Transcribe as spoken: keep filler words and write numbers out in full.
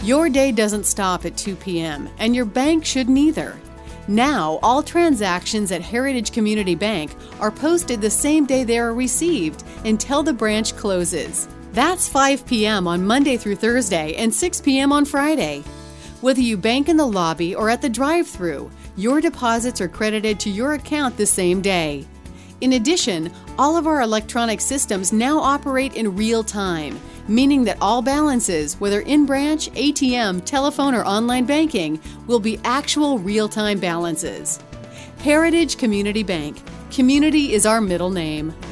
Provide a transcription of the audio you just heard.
Your day doesn't stop at two p.m., and your bank shouldn't either. Now, all transactions at Heritage Community Bank are posted the same day they are received until the branch closes. That's five p.m. on Monday through Thursday and six p.m. on Friday. Whether you bank in the lobby or at the drive-thru, your deposits are credited to your account the same day. In addition, all of our electronic systems now operate in real time, meaning that all balances, whether in-branch, A T M, telephone, or online banking, will be actual real-time balances. Heritage Community Bank. Community is our middle name.